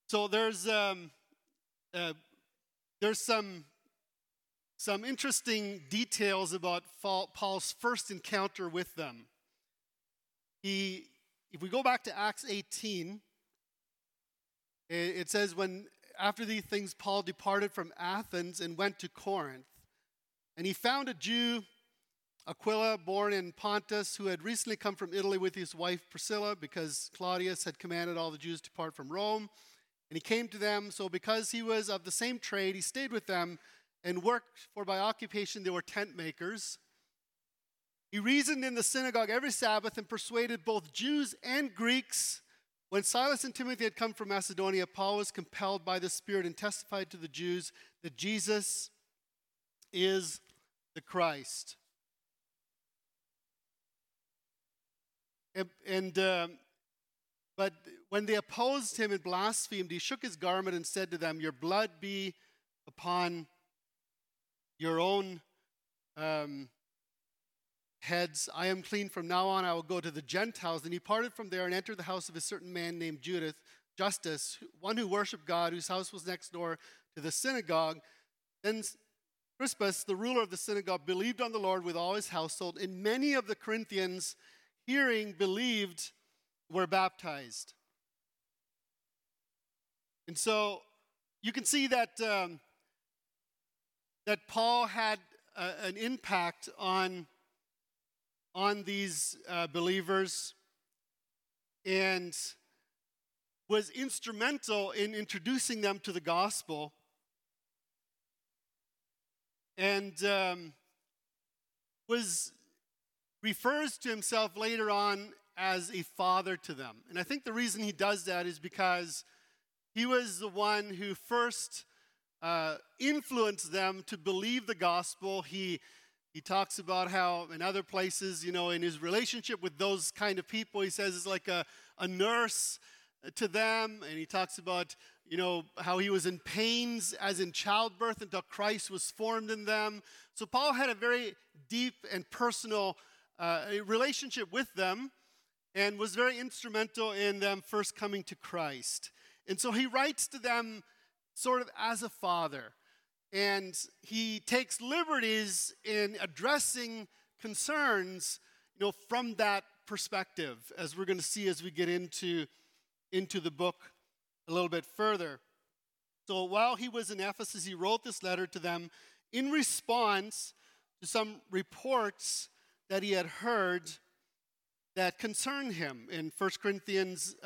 So there's some interesting details about Paul's first encounter with them. If we go back to Acts 18, it says, when after these things Paul departed from Athens and went to Corinth, and he found a Jew, Aquila, born in Pontus, who had recently come from Italy with his wife Priscilla, because Claudius had commanded all the Jews to depart from Rome. And he came to them, so because he was of the same trade, he stayed with them and worked, for by occupation they were tent makers. He reasoned in the synagogue every Sabbath and persuaded both Jews and Greeks. When Silas and Timothy had come from Macedonia, Paul was compelled by the Spirit and testified to the Jews that Jesus is the Christ. But when they opposed him and blasphemed, he shook his garment and said to them, "Your blood be upon your own heads. I am clean from now on. I will go to the Gentiles." And he parted from there and entered the house of a certain man named Justus, one who worshipped God, whose house was next door to the synagogue. Then Crispus, the ruler of the synagogue, believed on the Lord with all his household, and many of the Corinthians, hearing, believed, were baptized. And so you can see that that Paul had an impact on these believers and was instrumental in introducing them to the gospel, and refers to himself later on as a father to them. And I think the reason he does that is because he was the one who first influenced them to believe the gospel. He talks about how in other places, in his relationship with those kind of people, he says it's like a nurse to them. And he talks about, how he was in pains as in childbirth until Christ was formed in them. So Paul had a very deep and personal relationship with them and was very instrumental in them first coming to Christ. And so he writes to them sort of as a father. And he takes liberties in addressing concerns, from that perspective, as we're going to see as we get into the book a little bit further. So while he was in Ephesus, he wrote this letter to them in response to some reports that he had heard that concerned him. In 1 Corinthians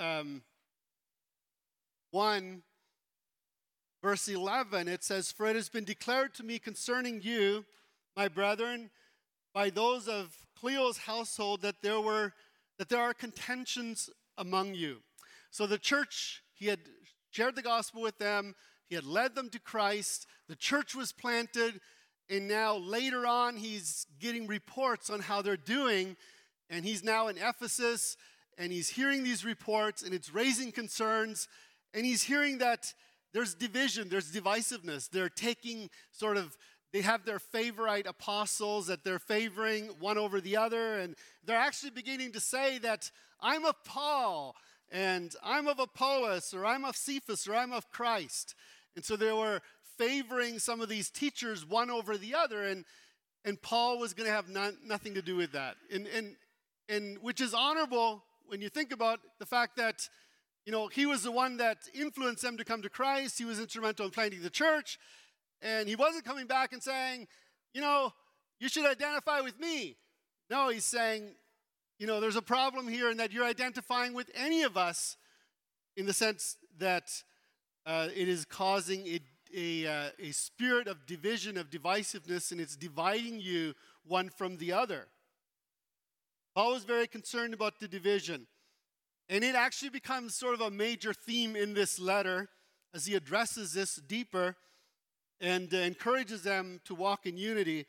1, verse 11, it says, "For it has been declared to me concerning you, my brethren, by those of Cleo's household, that there are contentions among you." So the church, he had shared the gospel with them, he had led them to Christ, the church was planted, and now later on he's getting reports on how they're doing, and he's now in Ephesus, and he's hearing these reports, and it's raising concerns, and he's hearing that there's division, there's divisiveness. They're taking they have their favorite apostles that they're favoring one over the other, and they're actually beginning to say that I'm of Paul, and I'm of Apollos, or I'm of Cephas, or I'm of Christ. And so they were favoring some of these teachers one over the other, and Paul was going to have nothing to do with that. And which is honorable when you think about the fact that, he was the one that influenced them to come to Christ. He was instrumental in planting the church. And he wasn't coming back and saying, you should identify with me. No, he's saying, there's a problem here and that you're identifying with any of us, in the sense that it is causing a spirit of division, of divisiveness, and it's dividing you one from the other. Paul was very concerned about the division. And it actually becomes sort of a major theme in this letter as he addresses this deeper and encourages them to walk in unity.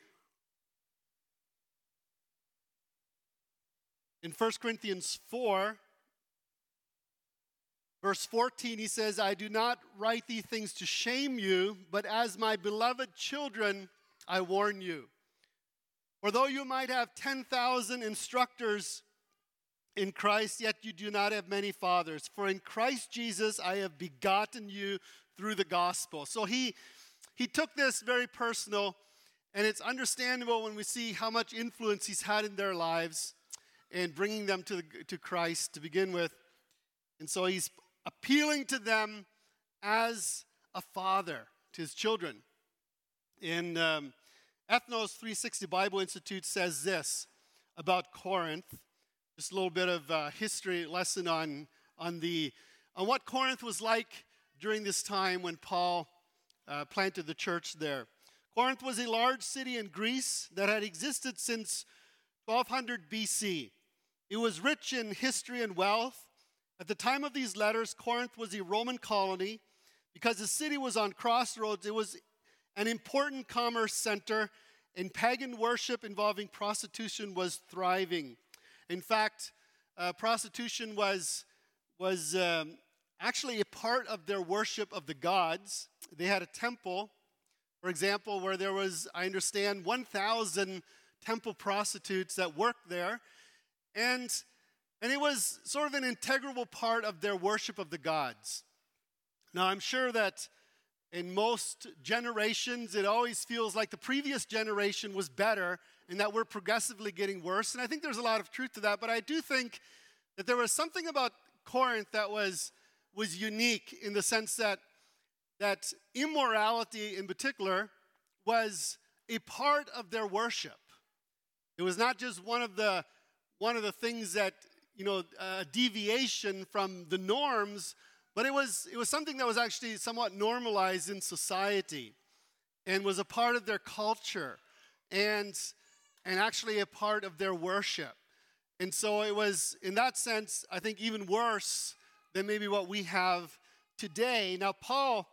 In 1 Corinthians 4, verse 14, he says, "I do not write these things to shame you, but as my beloved children, I warn you. For though you might have 10,000 instructors in Christ, yet you do not have many fathers. For in Christ Jesus I have begotten you through the gospel. So he took this very personal, and it's understandable when we see how much influence he's had in their lives and bringing them to Christ to begin with. And so he's appealing to them as a father to his children. In Ethnos 360 Bible Institute says this about Corinth. Just a little bit of history lesson on what Corinth was like during this time when Paul planted the church there. Corinth was a large city in Greece that had existed since 1200 BC. It was rich in history and wealth. At the time of these letters, Corinth was a Roman colony. Because the city was on crossroads, it was an important commerce center, and pagan worship involving prostitution was thriving. In fact, prostitution was actually a part of their worship of the gods. They had a temple, for example, where there was, I understand, 1,000 temple prostitutes that worked there. And it was sort of an integral part of their worship of the gods. Now, I'm sure that in most generations, it always feels like the previous generation was better and that we're progressively getting worse. And I think there's a lot of truth to that. But I do think that there was something about Corinth that was unique in the sense that immorality in particular was a part of their worship. It was not just one of the things that, a deviation from the norms, but it was something that was actually somewhat normalized in society and was a part of their culture and actually a part of their worship. And so it was, in that sense, I think even worse than maybe what we have today. Now, Paul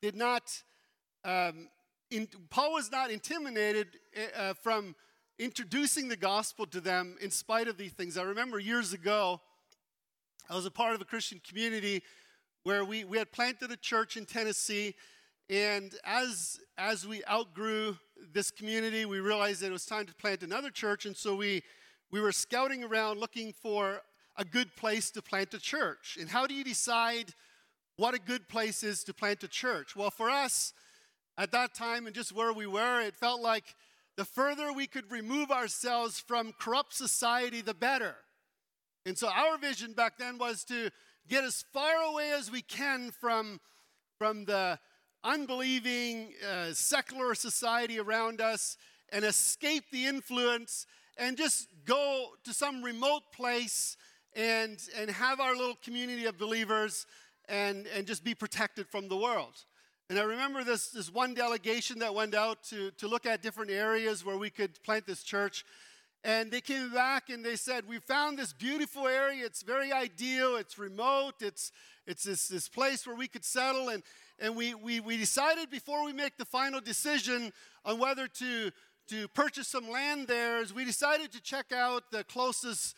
was not intimidated from introducing the gospel to them in spite of these things. I remember years ago, I was a part of a Christian community where we had planted a church in Tennessee, and as we outgrew this community, we realized that it was time to plant another church, and so we were scouting around looking for a good place to plant a church. And how do you decide what a good place is to plant a church? Well, for us, at that time and just where we were, it felt like the further we could remove ourselves from corrupt society, the better. And so our vision back then was to get as far away as we can from the unbelieving secular society around us and escape the influence and just go to some remote place and have our little community of believers and just be protected from the world. And I remember this one delegation that went out to look at different areas where we could plant this church. And they came back and they said, we found this beautiful area. It's very ideal. It's remote. It's this place where we could settle. And we decided before we make the final decision on whether to purchase some land there, is we decided to check out the closest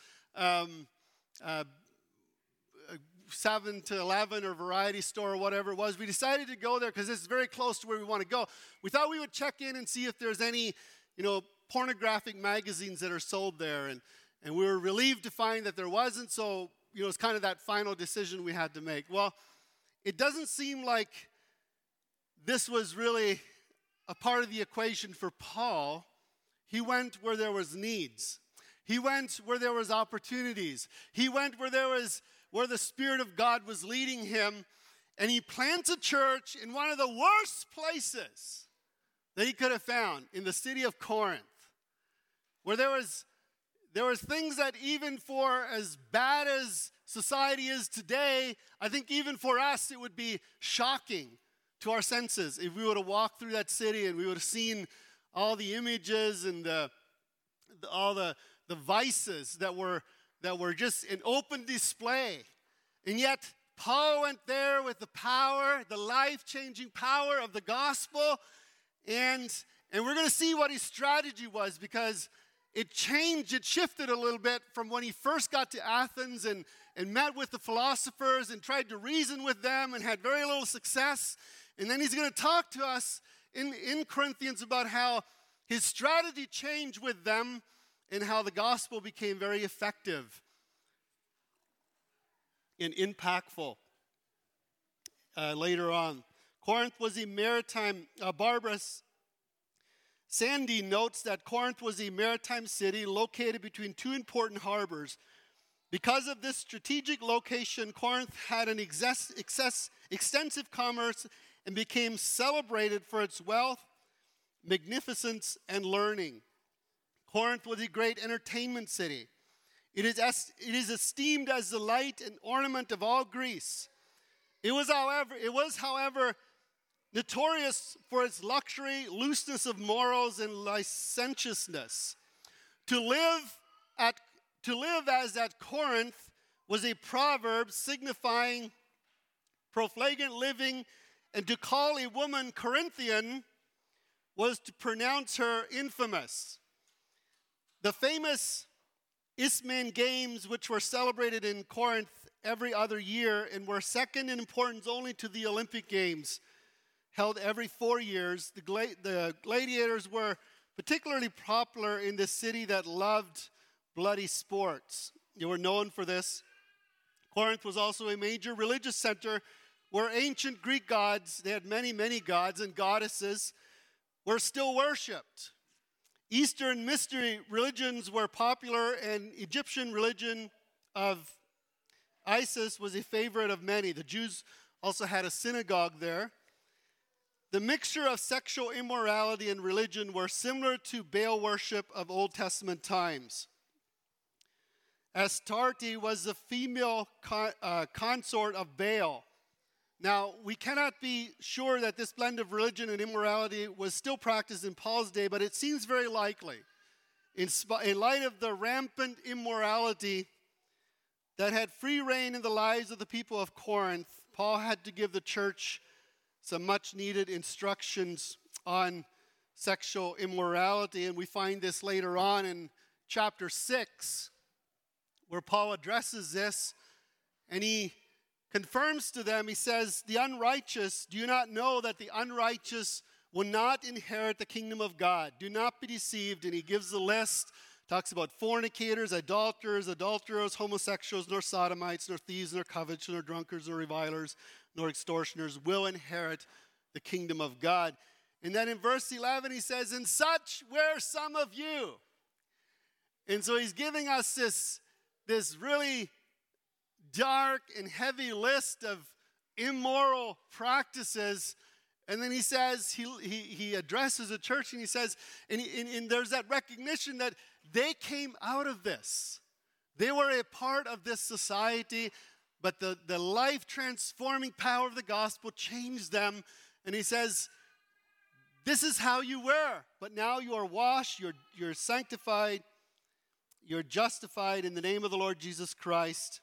7-Eleven or variety store or whatever it was. We decided to go there because it's very close to where we want to go. We thought we would check in and see if there's any, pornographic magazines that are sold there. And we were relieved to find that there wasn't. So, it's kind of that final decision we had to make. Well, it doesn't seem like this was really a part of the equation for Paul. He went where there was needs. He went where there was opportunities. He went where the Spirit of God was leading him, and he plants a church in one of the worst places that he could have found, in the city of Corinth, where there was things that even for as bad as society is today, I think even for us it would be shocking to our senses if we would have walked through that city and we would have seen all the images and all the vices that were just in open display. And yet, Paul went there with the power, the life-changing power of the gospel, and we're going to see what his strategy was, because it shifted a little bit from when he first got to Athens and met with the philosophers and tried to reason with them and had very little success. And then he's going to talk to us in Corinthians about how his strategy changed with them and how the gospel became very effective. and impactful later on. Corinth was a maritime, Barbara Sandy notes that Corinth was a maritime city located between two important harbors. Because of this strategic location, Corinth had an extensive commerce and became celebrated for its wealth, magnificence, and learning. Corinth was a great entertainment city. It is esteemed as the light and ornament of all Greece. It was, however, notorious for its luxury, looseness of morals, and licentiousness. To live as at Corinth was a proverb signifying profligate living, and to call a woman Corinthian was to pronounce her infamous. The famous Isthmian Games, which were celebrated in Corinth every other year and were second in importance only to the Olympic Games, held every 4 years. The gladiators were particularly popular in this city that loved bloody sports. They were known for this. Corinth was also a major religious center where ancient Greek gods, they had many, many gods and goddesses, were still worshipped. Eastern mystery religions were popular, and Egyptian religion of Isis was a favorite of many. The Jews also had a synagogue there. The mixture of sexual immorality and religion were similar to Baal worship of Old Testament times. Astarte was the female consort of Baal. Now, we cannot be sure that this blend of religion and immorality was still practiced in Paul's day, but it seems very likely. In light of the rampant immorality that had free reign in the lives of the people of Corinth, Paul had to give the church some much-needed instructions on sexual immorality, and we find this later on in chapter 6, where Paul addresses this, and he confirms to them, he says, the unrighteous, do you not know that the unrighteous will not inherit the kingdom of God? Do not be deceived. And he gives the list, talks about fornicators, adulterers, adulterers, homosexuals, nor sodomites, nor thieves, nor covetous, nor drunkards, nor revilers, nor extortioners will inherit the kingdom of God. And then in verse 11 he says, and such were some of you. And so he's giving us this really dark and heavy list of immoral practices. And then he says, he addresses the church, and he says, and there's that recognition that they came out of this. They were a part of this society, but the life-transforming power of the gospel changed them. And he says, this is how you were, but now you are washed, you're sanctified, you're justified in the name of the Lord Jesus Christ.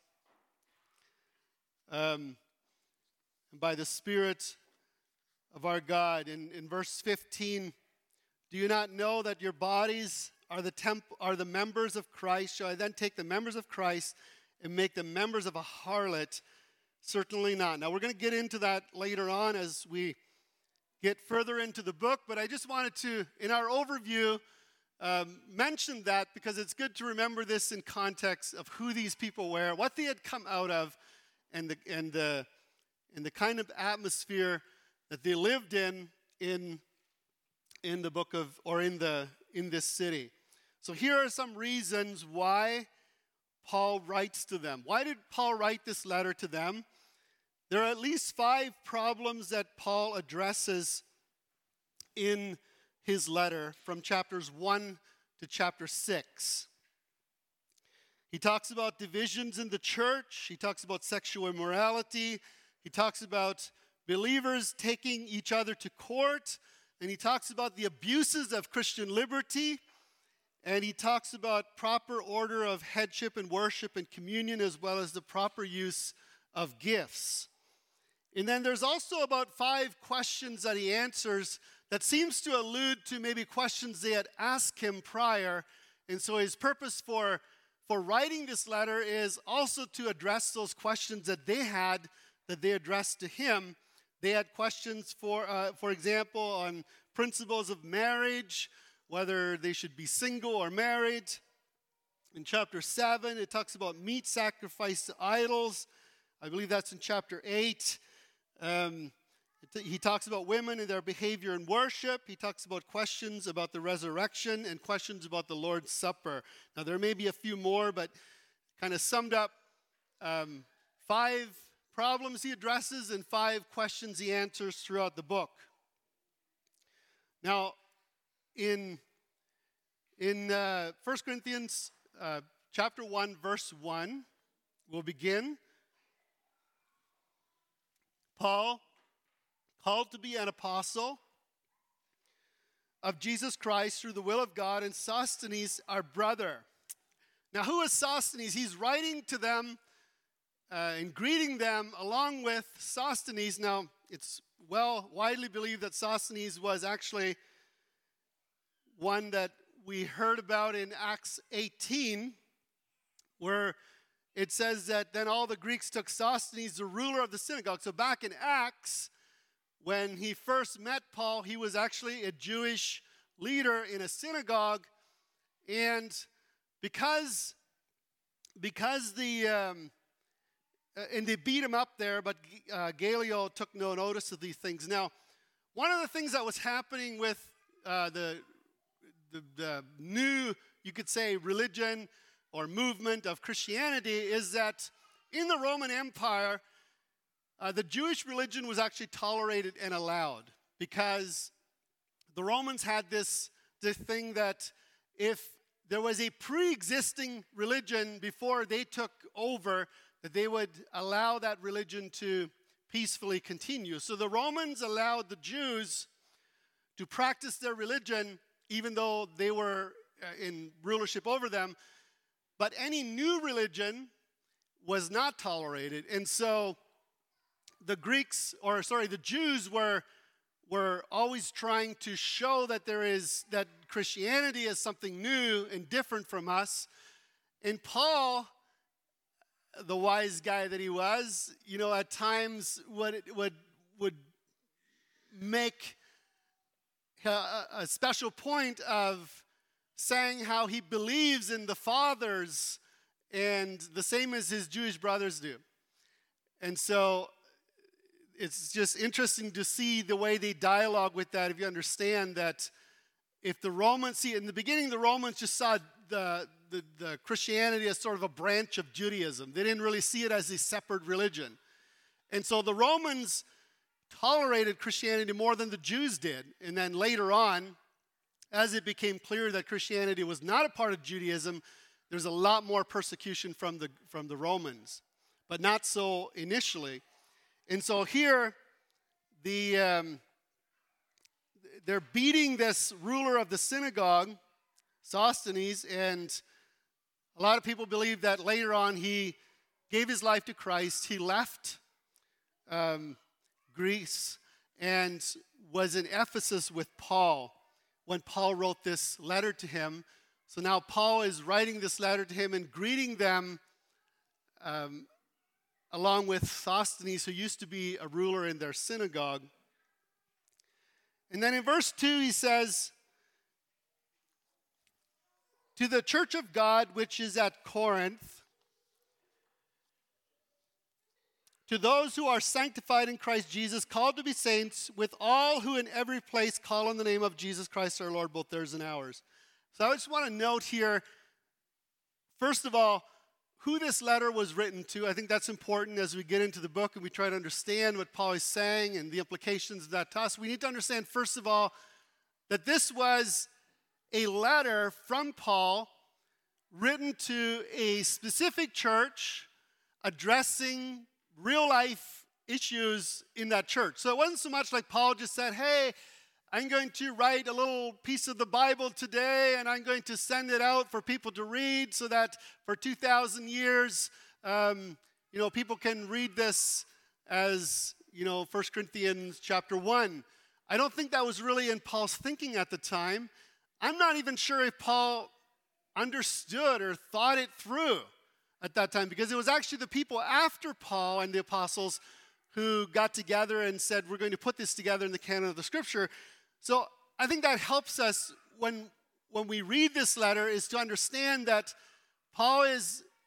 And by the Spirit of our God. In verse 15, do you not know that your bodies are the members of Christ? Shall I then take the members of Christ and make them members of a harlot? Certainly not. Now we're going to get into that later on as we get further into the book, but I just wanted to, in our overview, mention that because it's good to remember this in context of who these people were, what they had come out of, and the kind of atmosphere that they lived in the book of, or in this city. So here are some reasons why Paul writes to them. Why did Paul write this letter to them? There are at least 5 problems that Paul addresses in his letter from chapters 1 to chapter 6. He talks about divisions in the church. He talks about sexual immorality. He talks about believers taking each other to court. And he talks about the abuses of Christian liberty. And he talks about proper order of headship and worship and communion, as well as the proper use of gifts. And then there's also about 5 questions that he answers that seems to allude to maybe questions they had asked him prior. And so his purpose for writing this letter is also to address those questions that they had, that they addressed to him. They had questions, for example, on principles of marriage, whether they should be single or married. In chapter 7, it talks about meat sacrificed to idols. I believe that's in chapter 8. He talks about women and their behavior in worship. He talks about questions about the resurrection and questions about the Lord's Supper. Now, there may be a few more, but kind of summed up 5 problems he addresses and 5 questions he answers throughout the book. Now, in 1 Corinthians chapter 1, verse 1, we'll begin. Paul, called to be an apostle of Jesus Christ through the will of God, and Sosthenes, our brother. Now, who is Sosthenes? He's writing to them and greeting them along with Sosthenes. Now, it's widely believed that Sosthenes was actually one that we heard about in Acts 18, where it says that then all the Greeks took Sosthenes, the ruler of the synagogue. So back in Acts, when he first met Paul, he was actually a Jewish leader in a synagogue, and because and they beat him up there, but Gallio took no notice of these things. Now, one of the things that was happening with the new, you could say, religion or movement of Christianity is that in the Roman Empire, the Jewish religion was actually tolerated and allowed, because the Romans had this thing that if there was a pre-existing religion before they took over, that they would allow that religion to peacefully continue. So the Romans allowed the Jews to practice their religion even though they were in rulership over them, but any new religion was not tolerated. And so the Jews were always trying to show that that Christianity is something new and different from us. And Paul, the wise guy that he was, at times would make a special point of saying how he believes in the fathers, and the same as his Jewish brothers do. And so it's just interesting to see the way they dialogue with that, if you understand that if the Romans, in the beginning the Romans just saw the Christianity as sort of a branch of Judaism. They didn't really see it as a separate religion. And so the Romans tolerated Christianity more than the Jews did. And then later on, as it became clear that Christianity was not a part of Judaism, there's a lot more persecution from the Romans, but not so initially. And so here, they're beating this ruler of the synagogue, Sosthenes, and a lot of people believe that later on he gave his life to Christ. He left Greece and was in Ephesus with Paul when Paul wrote this letter to him. So now Paul is writing this letter to him and greeting them along with Sosthenes, who used to be a ruler in their synagogue. And then in verse 2 he says, "To the church of God which is at Corinth, to those who are sanctified in Christ Jesus, called to be saints, with all who in every place call on the name of Jesus Christ our Lord, both theirs and ours." So I just want to note here, first of all, who this letter was written to. I think that's important as we get into the book and we try to understand what Paul is saying and the implications of that to us. We need to understand, first of all, that this was a letter from Paul written to a specific church addressing real life issues in that church. So it wasn't so much like Paul just said, hey, I'm going to write a little piece of the Bible today and I'm going to send it out for people to read so that for 2,000 years, people can read this as, 1 Corinthians chapter 1. I don't think that was really in Paul's thinking at the time. I'm not even sure if Paul understood or thought it through at that time, because it was actually the people after Paul and the apostles who got together and said, we're going to put this together in the canon of the Scripture. So I think that helps us when we read this letter, is to understand that Paul is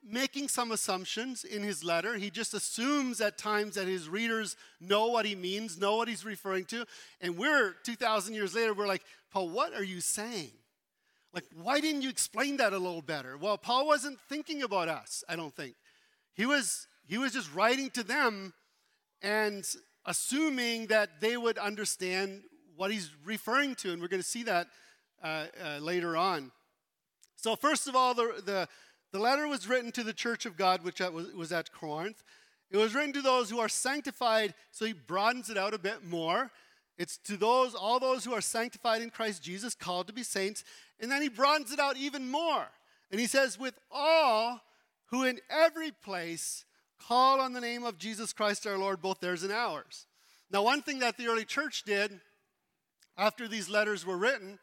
making some assumptions in his letter. He just assumes at times that his readers know what he means, know what he's referring to. And we're 2,000 years later, we're like, Paul, what are you saying? Like, why didn't you explain that a little better? Well, Paul wasn't thinking about us, I don't think. He was just writing to them and assuming that they would understand what he's referring to. And we're going to see that later on. So first of all, the letter was written to the church of God, which was at Corinth. It was written to those who are sanctified, so he broadens it out a bit more. It's to all those who are sanctified in Christ Jesus, called to be saints. And then he broadens it out even more. And he says, with all who in every place call on the name of Jesus Christ our Lord, both theirs and ours. Now, one thing that the early church did after these letters were written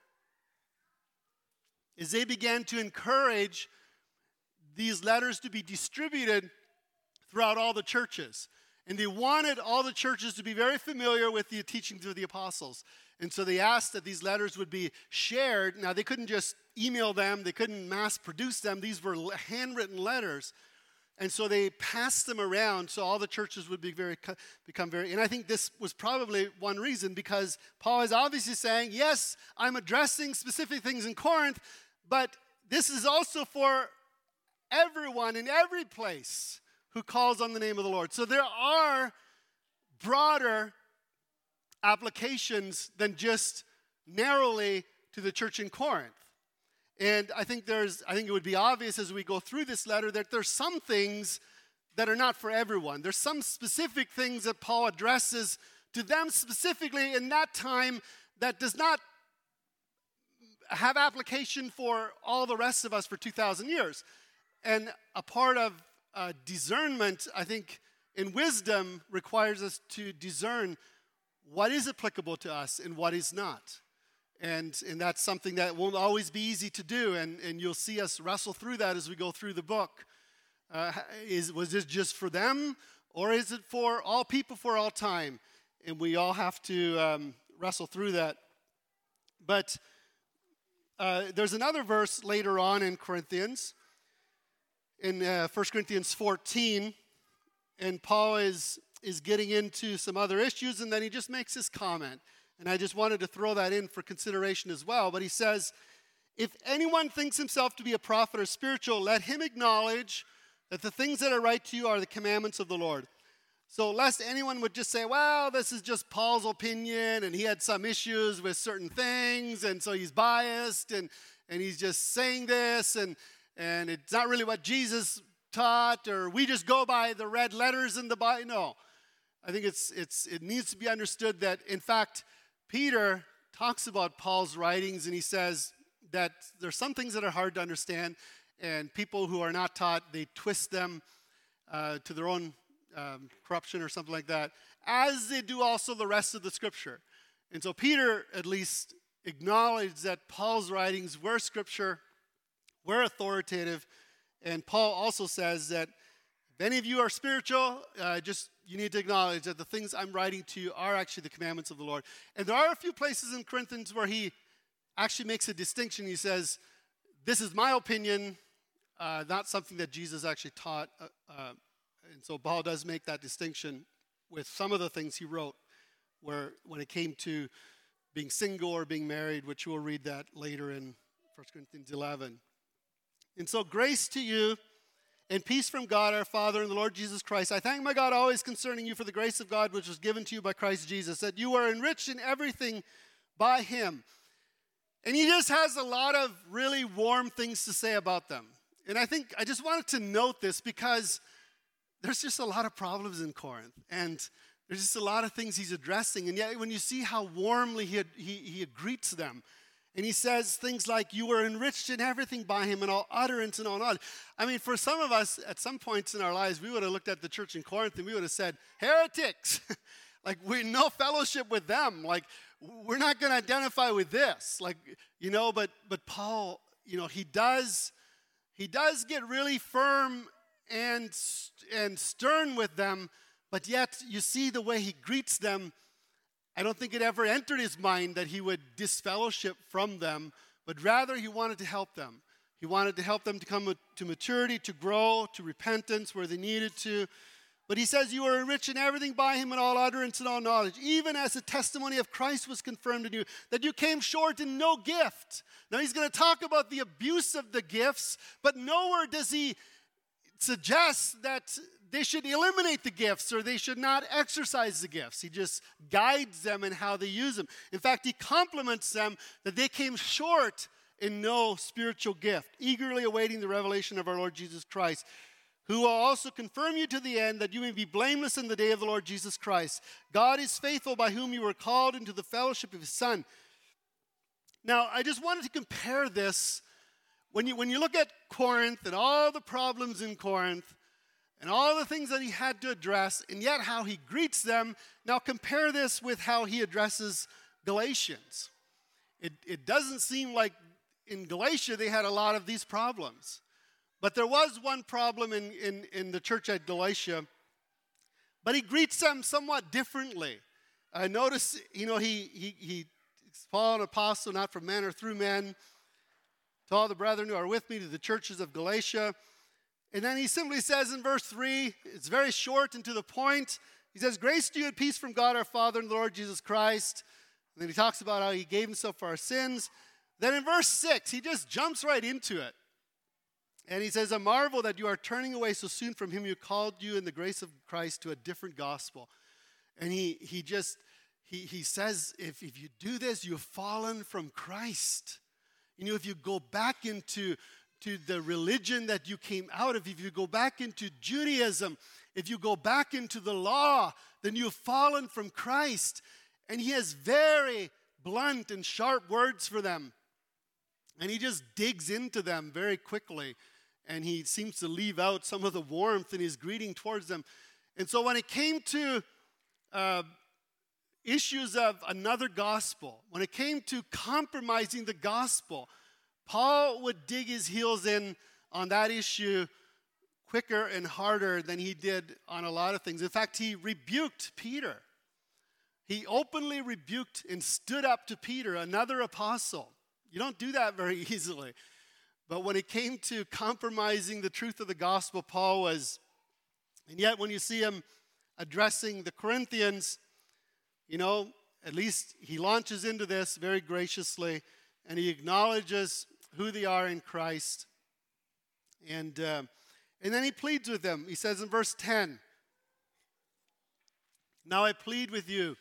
is they began to encourage these letters to be distributed throughout all the churches. And they wanted all the churches to be very familiar with the teachings of the apostles. And so they asked that these letters would be shared. Now, they couldn't just email them. They couldn't mass produce them. These were handwritten letters. And so they passed them around so all the churches would become very, and I think this was probably one reason, because Paul is obviously saying, yes, I'm addressing specific things in Corinth, but this is also for everyone in every place who calls on the name of the Lord. So there are broader applications than just narrowly to the church in Corinth. And I think it would be obvious as we go through this letter that there's some things that are not for everyone. There's some specific things that Paul addresses to them specifically in that time that does not have application for all the rest of us for 2,000 years. And a part of discernment, I think, in wisdom requires us to discern what is applicable to us and what is not. And that's something that won't always be easy to do, and you'll see us wrestle through that as we go through the book. Was this just for them, or is it for all people for all time? And we all have to wrestle through that. But there's another verse later on in Corinthians, in 1 Corinthians 14, and Paul is getting into some other issues, and then he just makes this comment. And I just wanted to throw that in for consideration as well. But he says, if anyone thinks himself to be a prophet or spiritual, let him acknowledge that the things that are right to you are the commandments of the Lord. So lest anyone would just say, well, this is just Paul's opinion, and he had some issues with certain things, and so he's biased, and he's just saying this, and it's not really what Jesus taught, or we just go by the red letters in the Bible. No. I think it needs to be understood that, in fact, Peter talks about Paul's writings, and he says that there's some things that are hard to understand, and people who are not taught, they twist them to their own corruption or something like that, as they do also the rest of the Scripture. And so Peter at least acknowledged that Paul's writings were Scripture, were authoritative, and Paul also says that if any of you are spiritual, you need to acknowledge that the things I'm writing to you are actually the commandments of the Lord. And there are a few places in Corinthians where he actually makes a distinction. He says, this is my opinion, not something that Jesus actually taught. And so Paul does make that distinction with some of the things he wrote, where when it came to being single or being married, which we'll read that later in 1 Corinthians 11. And so grace to you, and peace from God our Father and the Lord Jesus Christ. I thank my God always concerning you for the grace of God which was given to you by Christ Jesus, that you are enriched in everything by him. And he just has a lot of really warm things to say about them. And I think I just wanted to note this because there's just a lot of problems in Corinth. And there's just a lot of things he's addressing. And yet when you see how warmly he greets them, and he says things like, you were enriched in everything by him, in all utterance and all knowledge. I mean, for some of us, at some points in our lives, we would have looked at the church in Corinth and we would have said, heretics. Like, we're no fellowship with them. Like, we're not going to identify with this. Like, but Paul, he does get really firm and stern with them, but yet you see the way he greets them. I don't think it ever entered his mind that he would disfellowship from them, but rather he wanted to help them. He wanted to help them to come to maturity, to grow, to repentance where they needed to. But he says, you are enriched in everything by him in all utterance and all knowledge, even as the testimony of Christ was confirmed in you, that you came short in no gift. Now he's going to talk about the abuse of the gifts, but nowhere does he suggest that they should eliminate the gifts or they should not exercise the gifts. He just guides them in how they use them. In fact, he compliments them that they came short in no spiritual gift, eagerly awaiting the revelation of our Lord Jesus Christ, who will also confirm you to the end, that you may be blameless in the day of the Lord Jesus Christ. God is faithful, by whom you were called into the fellowship of his Son. Now, I just wanted to compare this. When you look at Corinth and all the problems in Corinth and all the things that he had to address, and yet how he greets them, now compare this with how he addresses Galatians. It doesn't seem like in Galatia they had a lot of these problems. But there was one problem in the church at Galatia, but he greets them somewhat differently. I notice, he's Paul, an apostle, not from men or through men, to all the brethren who are with me, to the churches of Galatia. And then he simply says in verse 3, it's very short and to the point. He says, grace to you and peace from God our Father and the Lord Jesus Christ. And then he talks about how he gave himself for our sins. Then in verse 6, he just jumps right into it. And he says, I marvel that you are turning away so soon from him who called you in the grace of Christ to a different gospel. And he says, if you do this, you've fallen from Christ. If you go back into the religion that you came out of, if you go back into Judaism, if you go back into the law, then you've fallen from Christ. And he has very blunt and sharp words for them. And he just digs into them very quickly. And he seems to leave out some of the warmth in his greeting towards them. And so when it came to issues of another gospel, when it came to compromising the gospel, Paul would dig his heels in on that issue quicker and harder than he did on a lot of things. In fact, he rebuked Peter. He openly rebuked and stood up to Peter, another apostle. You don't do that very easily. But when it came to compromising the truth of the gospel, Paul was. And yet when you see him addressing the Corinthians, at least he launches into this very graciously, and he acknowledges who they are in Christ. And then he pleads with them. He says in verse 10, now I plead with you,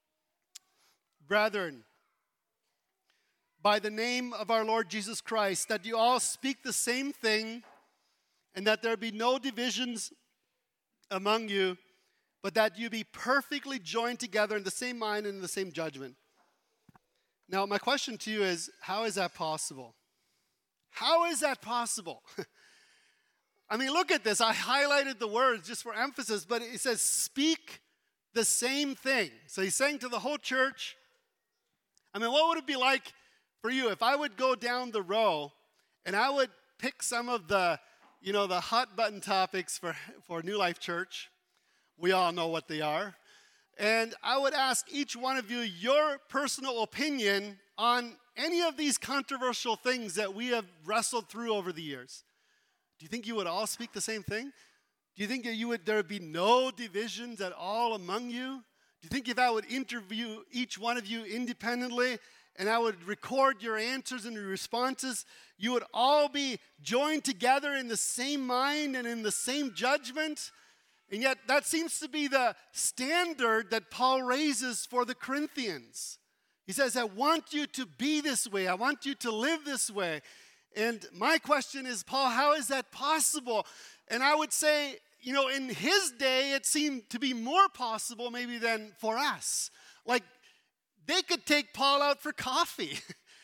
brethren, by the name of our Lord Jesus Christ, that you all speak the same thing, and that there be no divisions among you, but that you be perfectly joined together in the same mind and in the same judgment. Now, my question to you is, how is that possible? How is that possible? I mean, look at this. I highlighted the words just for emphasis, but it says, speak the same thing. So he's saying to the whole church, what would it be like for you if I would go down the row and I would pick some of the hot button topics for New Life Church? We all know what they are. And I would ask each one of you your personal opinion on any of these controversial things that we have wrestled through over the years. Do you think you would all speak the same thing? Do you think that there would be no divisions at all among you? Do you think if I would interview each one of you independently and I would record your answers and your responses, you would all be joined together in the same mind and in the same judgment? And yet that seems to be the standard that Paul raises for the Corinthians. He says, I want you to be this way. I want you to live this way. And my question is, Paul, how is that possible? And I would say, in his day, it seemed to be more possible maybe than for us. Like, they could take Paul out for coffee,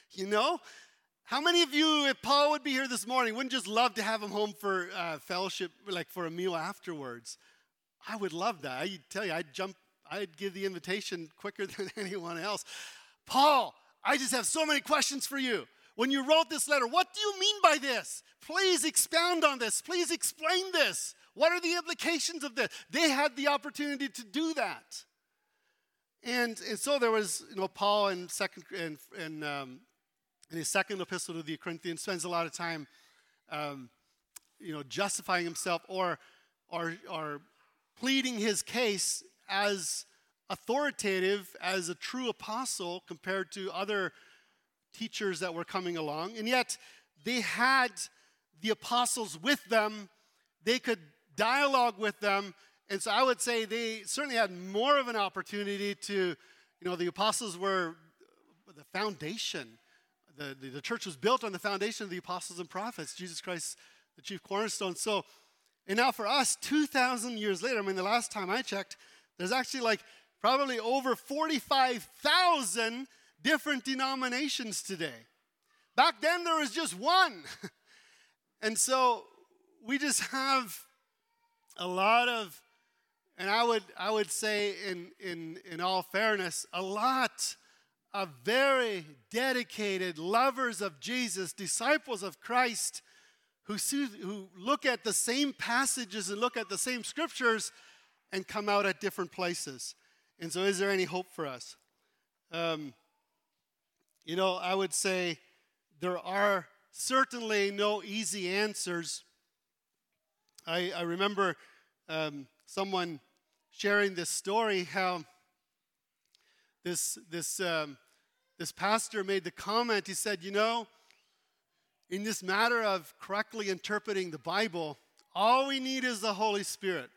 How many of you, if Paul would be here this morning, wouldn't just love to have him home for fellowship, like for a meal afterwards? I would love that. I tell you, I'd give the invitation quicker than anyone else. Paul, I just have so many questions for you. When you wrote this letter, what do you mean by this? Please expound on this. Please explain this. What are the implications of this? They had the opportunity to do that. And so there was, Paul in his second epistle to the Corinthians spends a lot of time justifying himself or pleading his case as authoritative, as a true apostle compared to other teachers that were coming along. And yet, they had the apostles with them. They could dialogue with them. And so I would say they certainly had more of an opportunity to, the apostles were the foundation. The church was built on the foundation of the apostles and prophets, Jesus Christ, the chief cornerstone. So, and now for us, 2,000 years later, the last time I checked, there's actually probably over 45,000 different denominations today. Back then, there was just one. And so we just have a lot of, and I would say in all fairness, a lot of very dedicated lovers of Jesus, disciples of Christ, who look at the same passages and look at the same scriptures and come out at different places. And so is there any hope for us? I would say there are certainly no easy answers. I remember someone sharing this story, how this pastor made the comment. He said, in this matter of correctly interpreting the Bible, all we need is the Holy Spirit.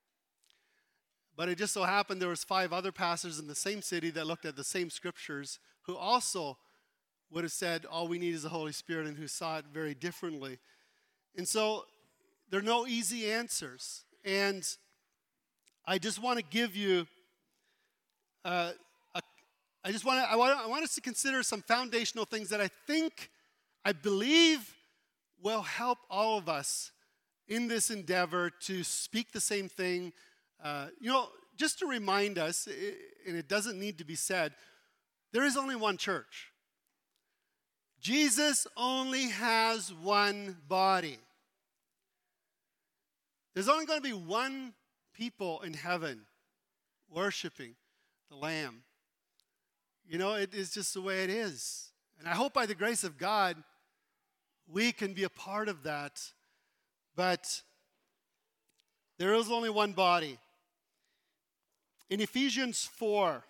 But it just so happened there was 5 other pastors in the same city that looked at the same scriptures who also would have said all we need is the Holy Spirit, and who saw it very differently. And so there are no easy answers. And I just want to give you I want us to consider some foundational things that I believe will help all of us in this endeavor to speak the same thing. Just to remind us, and it doesn't need to be said, there is only one church. Jesus only has one body. There's only going to be one people in heaven worshiping the Lamb. It is just the way it is. And I hope by the grace of God, we can be a part of that. But there is only one body. In Ephesians 4,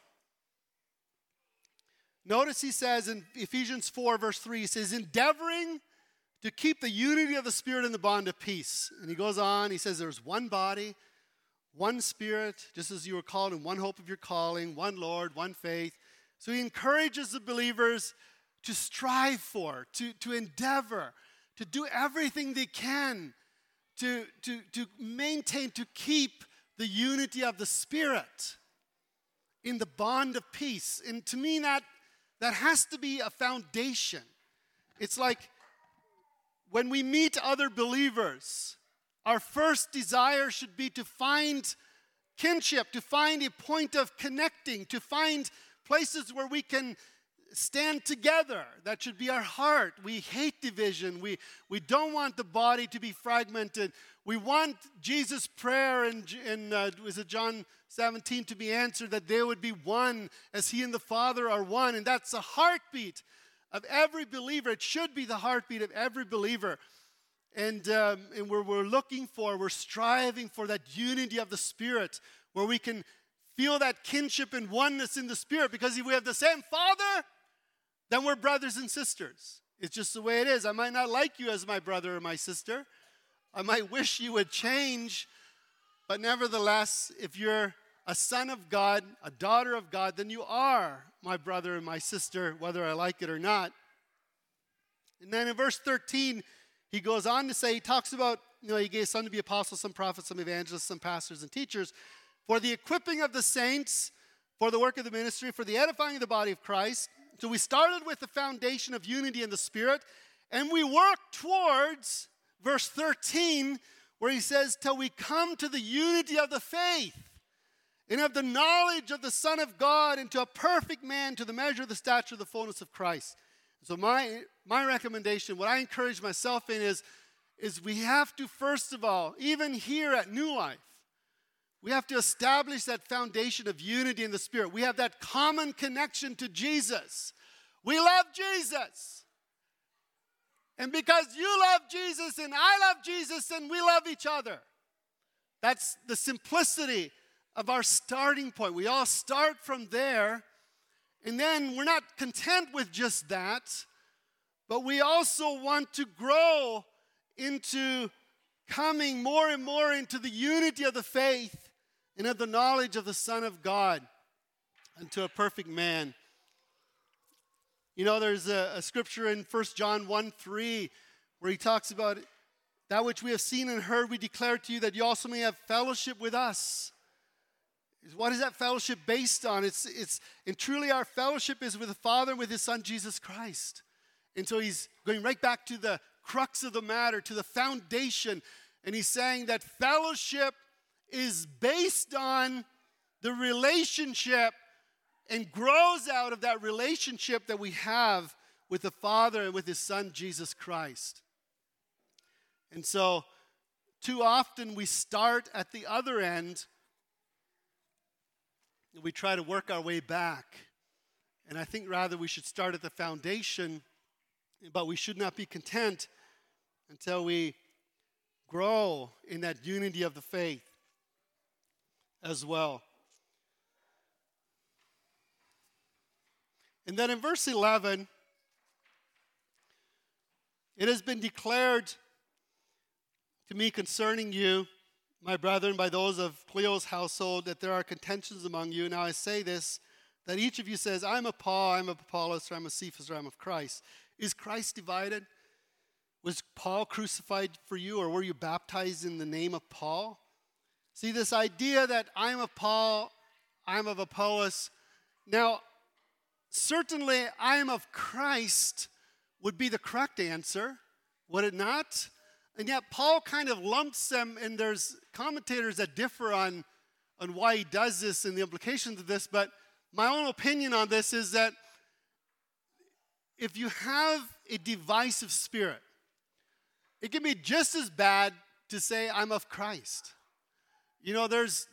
notice he says in Ephesians 4, verse 3, he says, endeavoring to keep the unity of the Spirit in the bond of peace. And he goes on, he says there's one body, one Spirit, just as you were called in one hope of your calling, one Lord, one faith. So he encourages the believers to strive for, to endeavor, to do everything they can to maintain, to keep the unity of the Spirit in the bond of peace. And to me, that has to be a foundation. It's like when we meet other believers, our first desire should be to find kinship, to find a point of connecting, to find places where we can stand together. That should be our heart. We hate division. We don't want the body to be fragmented. We want Jesus' prayer in was it John 17 to be answered, that they would be one as he and the Father are one. And that's the heartbeat of every believer. It should be the heartbeat of every believer. And we're striving for that unity of the Spirit, where we can feel that kinship and oneness in the Spirit, because if we have the same Father, then we're brothers and sisters. It's just the way it is. I might not like you as my brother or my sister. I might wish you would change. But nevertheless, if you're a son of God, a daughter of God, then you are my brother and my sister, whether I like it or not. And then in verse 13, he goes on to say, he talks about, he gave some to be apostles, some prophets, some evangelists, some pastors and teachers, for the equipping of the saints, for the work of the ministry, for the edifying of the body of Christ. So we started with the foundation of unity in the Spirit, and we work towards verse 13, where he says, till we come to the unity of the faith and of the knowledge of the Son of God, and to a perfect man, to the measure of the stature of the fullness of Christ. So my recommendation, what I encourage myself in is we have to, first of all, even here at New Life, we have to establish that foundation of unity in the Spirit. We have that common connection to Jesus. We love Jesus. And because you love Jesus and I love Jesus and we love each other. That's the simplicity of our starting point. We all start from there. And then we're not content with just that, but we also want to grow into coming more and more into the unity of the faith and of the knowledge of the Son of God unto a perfect man. You know, there's a scripture in 1 John 1:3 where he talks about that which we have seen and heard we declare to you, that you also may have fellowship with us. What is that fellowship based on? And truly our fellowship is with the Father and with His Son, Jesus Christ. And so he's going right back to the crux of the matter, to the foundation. And he's saying that fellowship is based on the relationship and grows out of that relationship that we have with the Father and with His Son, Jesus Christ. And so too often we start at the other end, we try to work our way back. And I think rather we should start at the foundation, but we should not be content until we grow in that unity of the faith as well. And then in verse 11, it has been declared to me concerning you, my brethren, by those of Cleo's household, that there are contentions among you. Now I say this, that each of you says, I'm of Paul, I'm of Apollos, or I'm of Cephas, or I'm of Christ. Is Christ divided? Was Paul crucified for you, or were you baptized in the name of Paul? See, this idea that I'm of Paul, I'm of Apollos. Now, certainly I'm of Christ would be the correct answer, would it not? And yet Paul kind of lumps them, and there's commentators that differ on why he does this and the implications of this, but my own opinion on this is that if you have a divisive spirit, it can be just as bad to say, I'm of Christ. You know, there's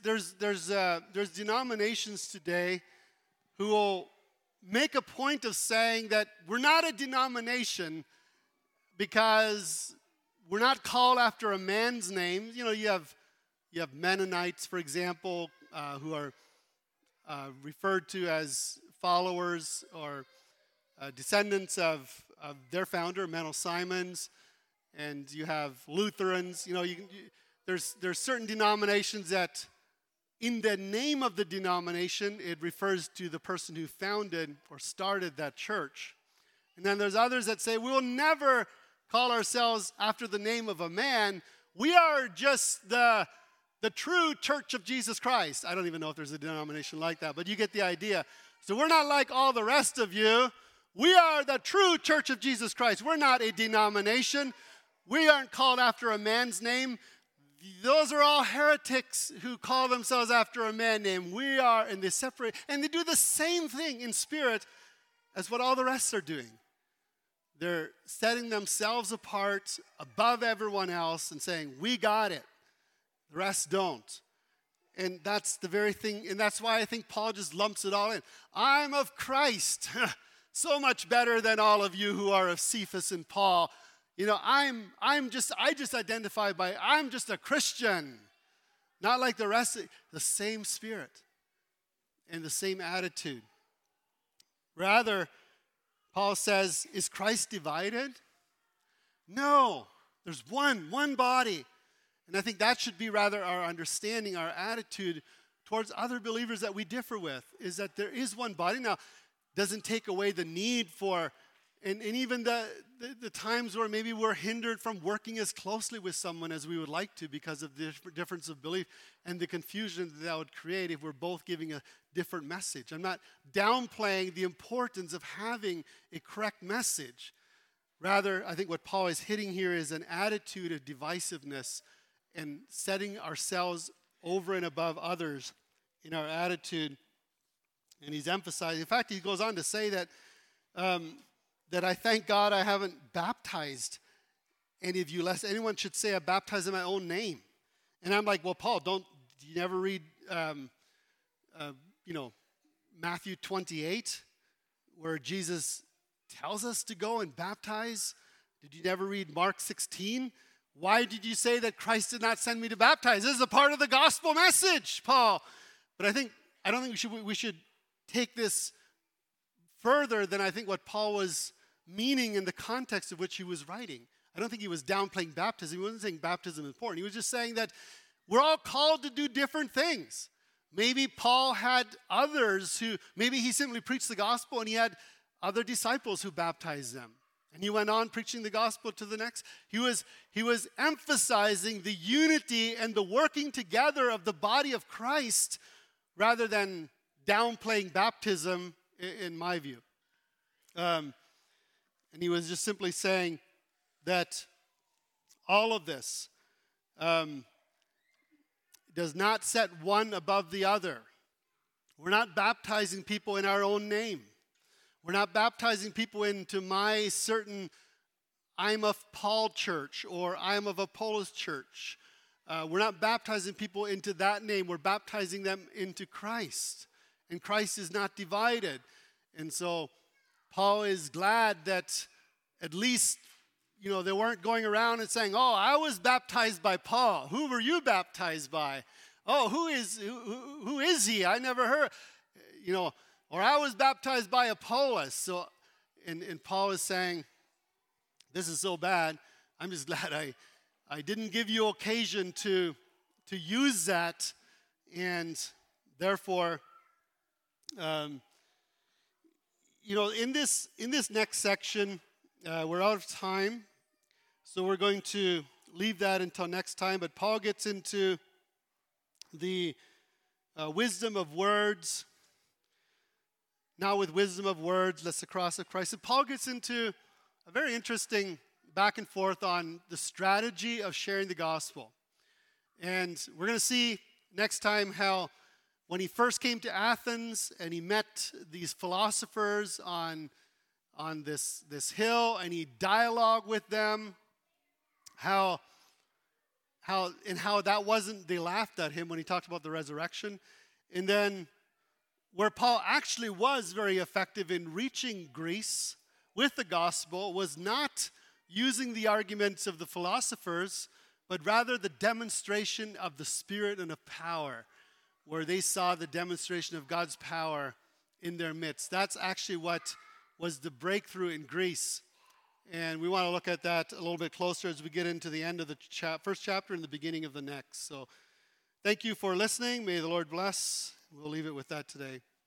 denominations today who will make a point of saying that we're not a denomination because we're not called after a man's name. You know, you have Mennonites, for example, who are referred to as followers or descendants of their founder, Menno Simons. And you have Lutherans. You know, there's certain denominations that in the name of the denomination, it refers to the person who founded or started that church. And then there's others that say, we'll never call ourselves after the name of a man. We are just the true Church of Jesus Christ. I don't even know if there's a denomination like that, but you get the idea. So we're not like all the rest of you. We are the true Church of Jesus Christ. We're not a denomination. We aren't called after a man's name. Those are all heretics who call themselves after a man name. We are, and they separate, and they do the same thing in spirit as what all the rest are doing. They're setting themselves apart above everyone else and saying, we got it. The rest don't. And that's the very thing, and that's why I think Paul just lumps it all in. I'm of Christ. So much better than all of you who are of Cephas and Paul. You know, I just identify by, I'm just a Christian. Not like the rest, the same spirit and the same attitude. Rather, Paul says, is Christ divided? No, there's one body. And I think that should be rather our understanding, our attitude towards other believers that we differ with, is that there is one body. Now, doesn't take away the need for, and even the times where maybe we're hindered from working as closely with someone as we would like to because of the difference of belief and the confusion that would create if we're both giving a different message. I'm not downplaying the importance of having a correct message. Rather, I think what Paul is hitting here is an attitude of divisiveness and setting ourselves over and above others in our attitude. And he's emphasizing, in fact, he goes on to say that that I thank God I haven't baptized any of you, lest anyone should say I baptize in my own name. And I'm like, well, Paul, do you never read, Matthew 28, where Jesus tells us to go and baptize Did you never read Mark 16? Why did you say that Christ did not send me to baptize? This is a part of the gospel message, Paul. But I don't think we should take this further than I think what Paul was meaning in the context of which he was writing. I don't think he was downplaying baptism. He wasn't saying baptism is important. He was just saying that we're all called to do different things. Maybe Paul had others maybe he simply preached the gospel and he had other disciples who baptized them. And he went on preaching the gospel to the next. He was emphasizing the unity and the working together of the body of Christ rather than downplaying baptism, in my view. And he was just simply saying that all of this does not set one above the other. We're not baptizing people in our own name. We're not baptizing people into my certain, I'm of Paul church or I'm of Apollos church. We're not baptizing people into that name. We're baptizing them into Christ. And Christ is not divided. And so Paul is glad that at least, they weren't going around and saying, oh, I was baptized by Paul. Who were you baptized by? Oh, who is he? I never heard, or I was baptized by Apollos. So, and Paul is saying, this is so bad. I'm just glad I didn't give you occasion to use that. And therefore, in this next section, we're out of time. So we're going to leave that until next time. But Paul gets into the wisdom of words. Now with wisdom of words, that's the cross of Christ. And Paul gets into a very interesting back and forth on the strategy of sharing the gospel. And we're going to see next time how when he first came to Athens and he met these philosophers on this hill and he dialogued with them, how that wasn't, they laughed at him when he talked about the resurrection. And then where Paul actually was very effective in reaching Greece with the gospel was not using the arguments of the philosophers, but rather the demonstration of the Spirit and of power, where they saw the demonstration of God's power in their midst. That's actually what was the breakthrough in Greece. And we want to look at that a little bit closer as we get into the end of the first chapter and the beginning of the next. So thank you for listening. May the Lord bless. We'll leave it with that today.